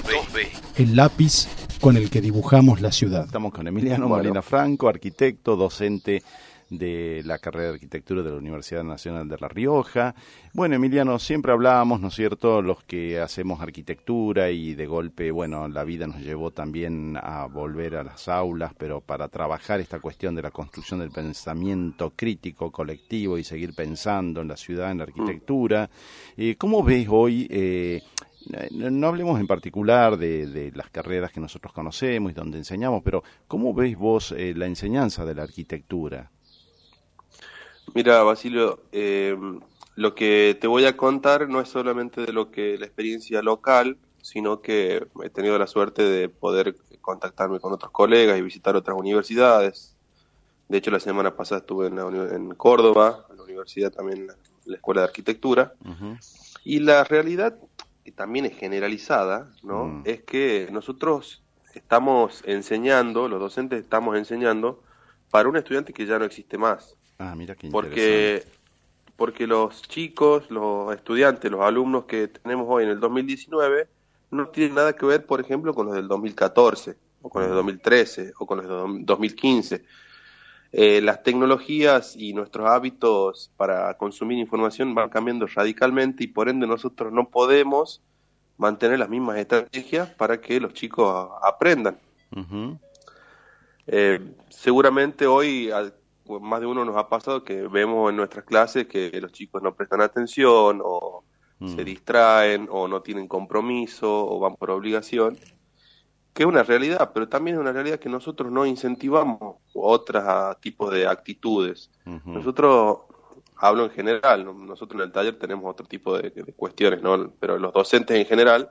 2B. El lápiz con el que dibujamos la ciudad. Estamos con Emiliano Molina Franco, arquitecto, docente de la carrera de arquitectura de la Universidad Nacional de La Rioja. Bueno, Emiliano, siempre hablábamos, ¿no es cierto?, los que hacemos arquitectura y de golpe, bueno, la vida nos llevó también a volver a las aulas, pero para trabajar esta cuestión de la construcción del pensamiento crítico, colectivo y seguir pensando en la ciudad, en la arquitectura. ¿Cómo ves hoy? No hablemos en particular de las carreras que nosotros conocemos y donde enseñamos, pero ¿cómo ves vos la enseñanza de la arquitectura? Mira, Basilio, lo que te voy a contar no es solamente de lo que la experiencia local, sino que he tenido la suerte de poder contactarme con otros colegas y visitar otras universidades. De hecho, la semana pasada estuve en Córdoba, en la universidad también, en la Escuela de Arquitectura. Uh-huh. Y la realidad, que también es generalizada, ¿no? Es que nosotros estamos enseñando, los docentes estamos enseñando para un estudiante que ya no existe más. Ah, mira qué interesante. Porque los chicos, los estudiantes, los alumnos que tenemos hoy en el 2019 no tienen nada que ver, por ejemplo, con los del 2014, o con los del 2013, o con los del 2015. Las tecnologías y nuestros hábitos para consumir información van cambiando radicalmente y por ende nosotros no podemos mantener las mismas estrategias para que los chicos aprendan. Uh-huh. Seguramente hoy más de uno nos ha pasado que vemos en nuestras clases que los chicos no prestan atención o se distraen o no tienen compromiso o van por obligación, que es una realidad, pero también es una realidad que nosotros no incentivamos otros tipos de actitudes. Uh-huh. Nosotros, hablo en general, nosotros en el taller tenemos otro tipo de cuestiones, ¿no? Pero los docentes en general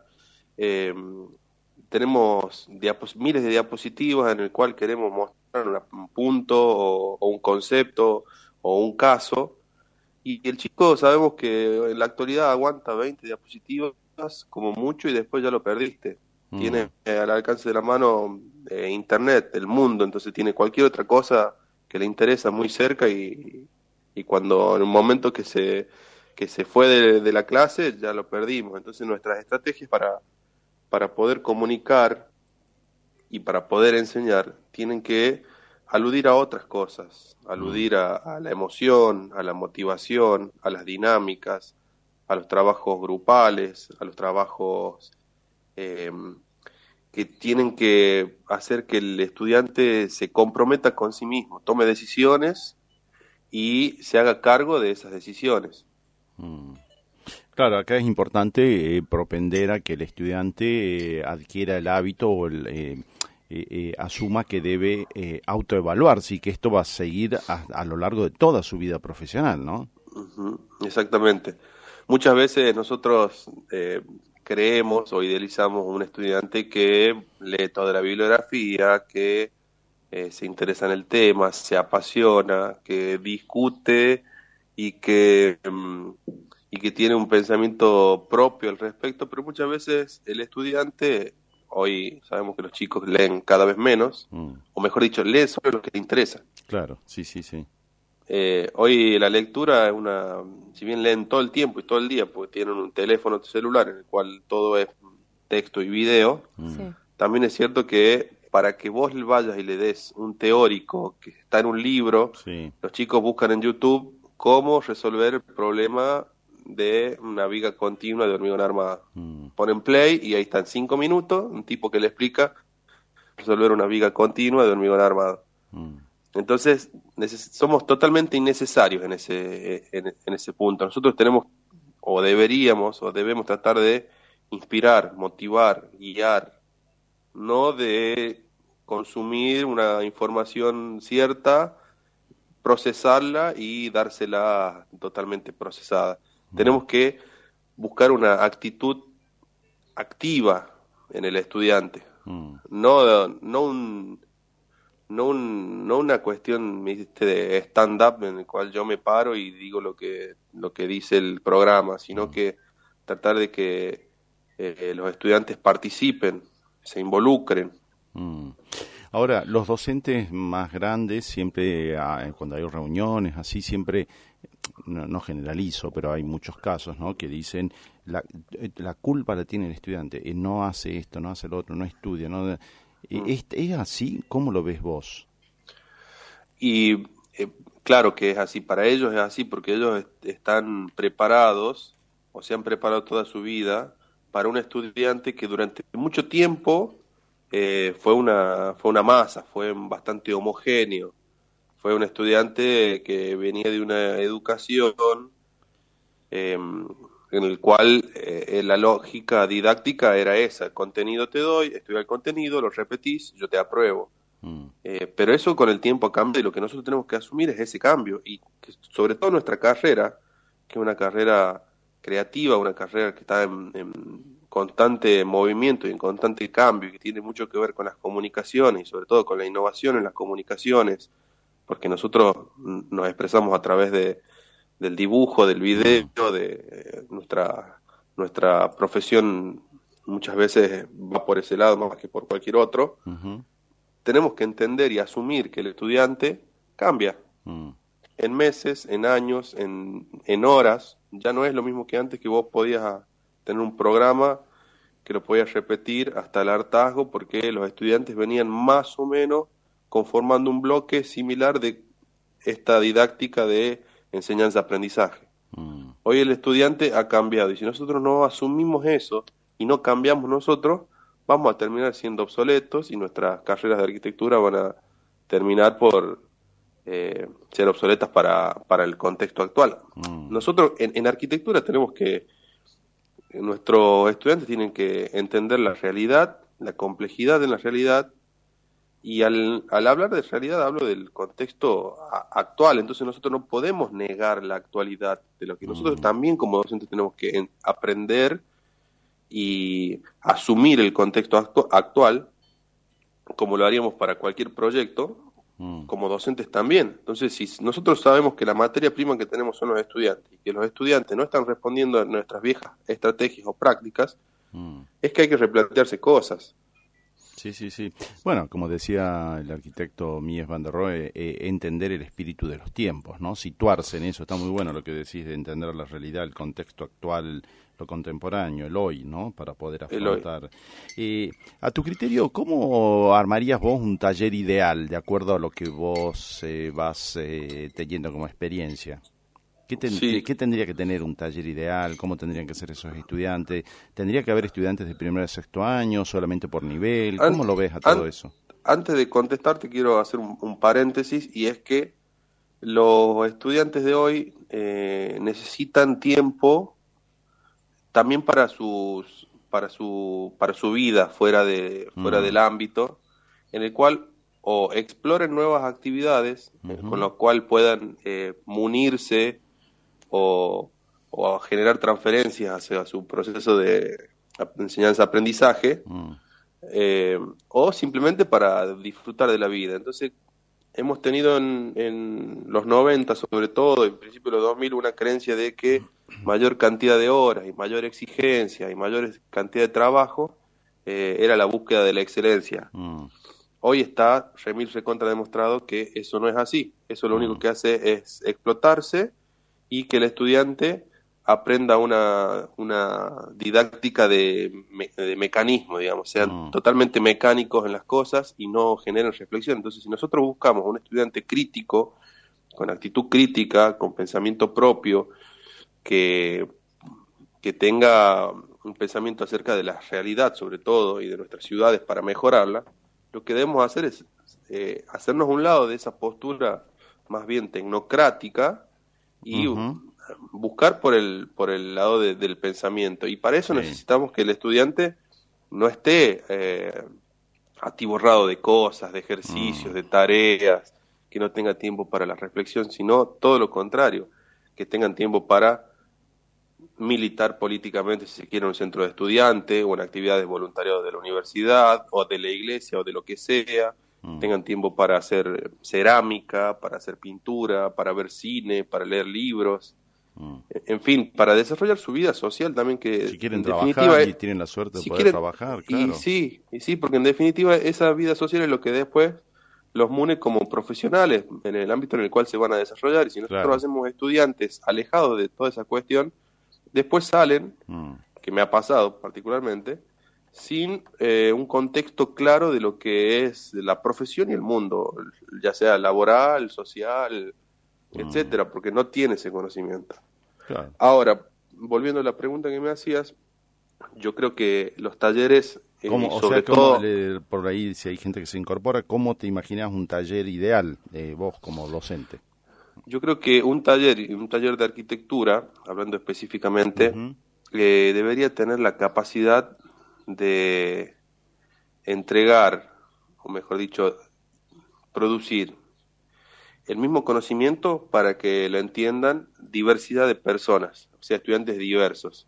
tenemos miles de diapositivas en el cual queremos mostrar un punto o un concepto o un caso, y el chico sabemos que en la actualidad aguanta 20 diapositivas como mucho y después ya lo perdiste. Tiene al alcance de la mano internet, el mundo, entonces tiene cualquier otra cosa que le interesa muy cerca y cuando en un momento que se fue de la clase ya lo perdimos. Entonces nuestras estrategias para poder comunicar y para poder enseñar tienen que aludir a otras cosas, aludir a la emoción, a la motivación, a las dinámicas, a los trabajos grupales, a los trabajos que tienen que hacer que el estudiante se comprometa con sí mismo, tome decisiones y se haga cargo de esas decisiones. Claro, acá es importante propender a que el estudiante adquiera el hábito o asuma que debe autoevaluarse y que esto va a seguir a lo largo de toda su vida profesional, ¿no? Uh-huh, exactamente. Muchas veces nosotros creemos o idealizamos un estudiante que lee toda la bibliografía, que se interesa en el tema, se apasiona, que discute y que tiene un pensamiento propio al respecto, pero muchas veces el estudiante, hoy sabemos que los chicos leen cada vez menos, o mejor dicho, leen sobre lo que les interesa. Claro, sí. Hoy la lectura es si bien leen todo el tiempo y todo el día, porque tienen un teléfono celular en el cual todo es texto y video, también es cierto que para que vos vayas y le des un teórico que está en un libro, los chicos buscan en YouTube cómo resolver el problema de una viga continua de hormigón armado. Ponen play y ahí están 5 minutos, un tipo que le explica resolver una viga continua de hormigón armado. Entonces, somos totalmente innecesarios en ese punto. Nosotros tenemos, o deberíamos, o debemos tratar de inspirar, motivar, guiar, no de consumir una información cierta, procesarla y dársela totalmente procesada. Tenemos que buscar una actitud activa en el estudiante, no una cuestión de stand-up en el cual yo me paro y digo lo que dice el programa, sino que tratar de que los estudiantes participen, se involucren. Ahora, los docentes más grandes siempre, cuando hay reuniones así, siempre, no generalizo, pero hay muchos casos, ¿no?, que dicen la culpa la tiene el estudiante, no hace esto, no hace lo otro, no estudia, no. ¿Es así? ¿Cómo lo ves vos? Y claro que es así, para ellos es así, porque ellos están preparados, o se han preparado toda su vida, para un estudiante que durante mucho tiempo fue una masa, fue bastante homogéneo, fue un estudiante que venía de una educación en el cual la lógica didáctica era esa: el contenido te doy, estudia el contenido, lo repetís, yo te apruebo. Pero eso con el tiempo cambia, y lo que nosotros tenemos que asumir es ese cambio, y que sobre todo nuestra carrera, que es una carrera creativa, una carrera que está en constante movimiento y en constante cambio, y que tiene mucho que ver con las comunicaciones y sobre todo con la innovación en las comunicaciones, porque nosotros nos expresamos a través del dibujo, del video, de nuestra profesión muchas veces va por ese lado más que por cualquier otro. Tenemos que entender y asumir que el estudiante cambia en meses, en años, en horas. Ya no es lo mismo que antes, que vos podías tener un programa que lo podías repetir hasta el hartazgo, porque los estudiantes venían más o menos conformando un bloque similar de esta didáctica de enseñanza-aprendizaje. Hoy el estudiante ha cambiado, y si nosotros no asumimos eso y no cambiamos nosotros, vamos a terminar siendo obsoletos, y nuestras carreras de arquitectura van a terminar por ser obsoletas para el contexto actual. Nosotros en arquitectura nuestros estudiantes tienen que entender la realidad, la complejidad de la realidad, y al hablar de realidad hablo del contexto actual. Entonces nosotros no podemos negar la actualidad, de lo que nosotros también como docentes tenemos que aprender y asumir el contexto actual, como lo haríamos para cualquier proyecto, como docentes también. Entonces, si nosotros sabemos que la materia prima que tenemos son los estudiantes, y que los estudiantes no están respondiendo a nuestras viejas estrategias o prácticas, es que hay que replantearse cosas. Sí. Bueno, como decía el arquitecto Mies van der Rohe, entender el espíritu de los tiempos, ¿no? Situarse en eso. Está muy bueno lo que decís, de entender la realidad, el contexto actual, lo contemporáneo, el hoy, ¿no?, para poder afrontar. A tu criterio, ¿cómo armarías vos un taller ideal, de acuerdo a lo que vos vas teniendo como experiencia? ¿Qué tendría que tener un taller ideal? ¿Cómo tendrían que ser esos estudiantes? ¿Tendría que haber estudiantes de primer a sexto año, solamente por nivel? ¿Cómo lo ves a todo eso? Antes de contestarte, quiero hacer un paréntesis, y es que los estudiantes de hoy necesitan tiempo también para su vida fuera del ámbito, en el cual o exploren nuevas actividades con lo cual puedan munirse o generar transferencias hacia su proceso de enseñanza-aprendizaje, o simplemente para disfrutar de la vida. Entonces, hemos tenido en los 90, sobre todo, en principio de los 2000, una creencia de que mayor cantidad de horas y mayor exigencia y mayor cantidad de trabajo era la búsqueda de la excelencia. Hoy está recontra demostrado que eso no es así. Eso lo único que hace es explotarse, y que el estudiante aprenda una didáctica de mecanismo, digamos, sean totalmente mecánicos en las cosas y no generen reflexión. Entonces, si nosotros buscamos un estudiante crítico, con actitud crítica, con pensamiento propio, que tenga un pensamiento acerca de la realidad, sobre todo, y de nuestras ciudades para mejorarla, lo que debemos hacer es hacernos a un lado de esa postura más bien tecnocrática y buscar por el lado del pensamiento. Y para eso necesitamos que el estudiante no esté atiborrado de cosas, de ejercicios, de tareas, que no tenga tiempo para la reflexión, sino todo lo contrario, que tengan tiempo para militar políticamente, si se quiere, en un centro de estudiantes o en actividades de voluntariado de la universidad o de la iglesia o de lo que sea. Tengan tiempo para hacer cerámica, para hacer pintura, para ver cine, para leer libros. En fin, para desarrollar su vida social también, que si quieren en trabajar definitiva y tienen la suerte de si poder quieren, trabajar, claro. Y sí, porque en definitiva esa vida social es lo que después los une como profesionales en el ámbito en el cual se van a desarrollar. Y si nosotros hacemos estudiantes alejados de toda esa cuestión, después salen, que me ha pasado particularmente, sin un contexto claro de lo que es la profesión y el mundo, ya sea laboral, social, etcétera, porque no tiene ese conocimiento. Claro. Ahora, volviendo a la pregunta que me hacías, yo creo que los talleres, sobre todo... por ahí, si hay gente que se incorpora, ¿cómo te imaginas un taller ideal, vos como docente? Yo creo que un taller de arquitectura, hablando específicamente, debería tener la capacidad de entregar, o mejor dicho, producir el mismo conocimiento para que lo entiendan diversidad de personas, o sea, estudiantes diversos.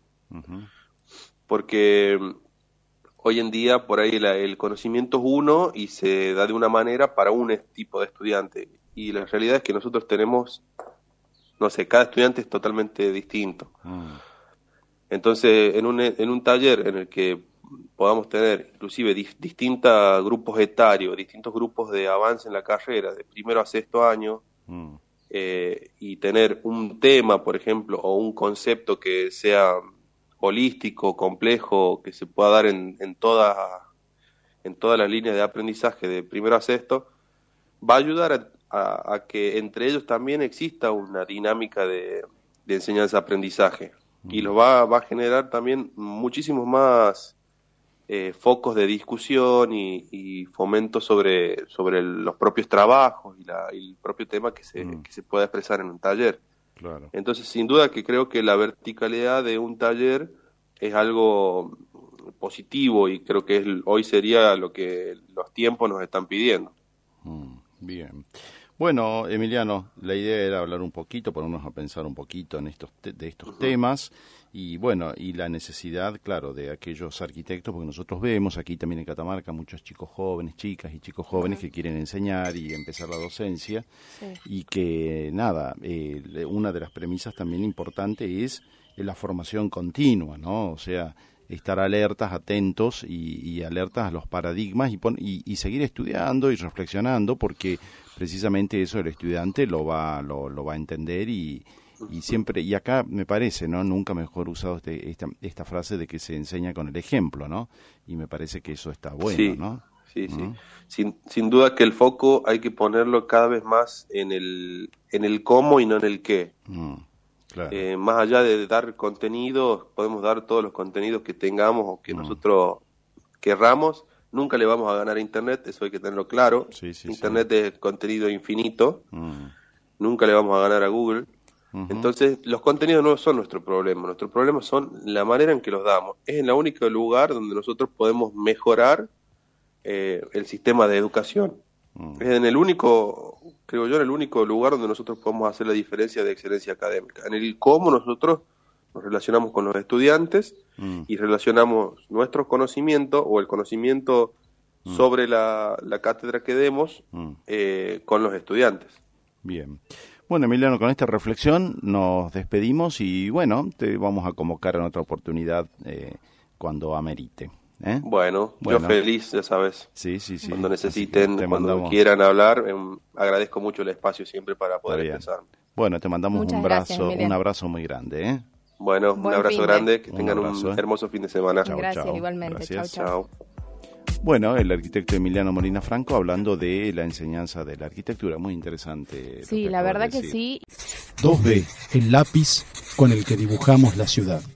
Porque hoy en día por ahí el conocimiento es uno y se da de una manera para un tipo de estudiante. Y la realidad es que nosotros tenemos, no sé, cada estudiante es totalmente distinto. Entonces, en un taller en el que podamos tener inclusive distintos grupos etarios, distintos grupos de avance en la carrera, de primero a sexto año, y tener un tema, por ejemplo, o un concepto que sea holístico, complejo, que se pueda dar en todas las líneas de aprendizaje de primero a sexto, va a ayudar a que entre ellos también exista una dinámica de enseñanza-aprendizaje, y lo va a generar también muchísimos más focos de discusión y fomento sobre los propios trabajos y el propio tema que se pueda expresar en un taller. Claro. Entonces, sin duda que creo que la verticalidad de un taller es algo positivo, y creo que hoy sería lo que los tiempos nos están pidiendo. Bien. Bueno, Emiliano, la idea era hablar un poquito, ponernos a pensar un poquito en estos temas, y bueno, y la necesidad, claro, de aquellos arquitectos, porque nosotros vemos aquí también en Catamarca muchos chicos jóvenes, chicas y chicos jóvenes que quieren enseñar y empezar la docencia, y que nada, una de las premisas también importante es la formación continua, ¿no? O sea, estar alertas, atentos y alertas a los paradigmas y seguir estudiando y reflexionando, porque precisamente eso el estudiante lo va a entender y siempre, y acá me parece, ¿no? Nunca mejor usado esta frase de que se enseña con el ejemplo, ¿no? Y me parece que eso está bueno, ¿no? Sí. Sin duda que el foco hay que ponerlo cada vez más en el cómo y no en el qué. Claro. Más allá de dar contenidos, podemos dar todos los contenidos que tengamos o que nosotros querramos. Nunca le vamos a ganar a Internet, eso hay que tenerlo claro. Internet es contenido infinito. Nunca le vamos a ganar a Google. Entonces, los contenidos no son nuestro problema. Nuestro problema son la manera en que los damos. Es en el único lugar donde nosotros podemos mejorar el sistema de educación. Es en el único, creo yo, en el único lugar donde nosotros podemos hacer la diferencia de excelencia académica. En el cómo nosotros nos relacionamos con los estudiantes y relacionamos nuestro conocimiento o el conocimiento sobre la cátedra que demos con los estudiantes. Bien. Bueno, Emiliano, con esta reflexión nos despedimos y bueno, te vamos a convocar en otra oportunidad cuando amerite. Bueno, yo feliz, ya sabes. Sí. Cuando necesiten, cuando quieran hablar, agradezco mucho el espacio siempre para poder expresar. Bueno, te mandamos un abrazo muy grande. Bueno, un abrazo grande, que tengan un hermoso fin de semana. Gracias, igualmente. Chao. Bueno, el arquitecto Emiliano Molina Franco hablando de la enseñanza de la arquitectura, muy interesante. Sí, la verdad que sí. 2B, el lápiz con el que dibujamos la ciudad.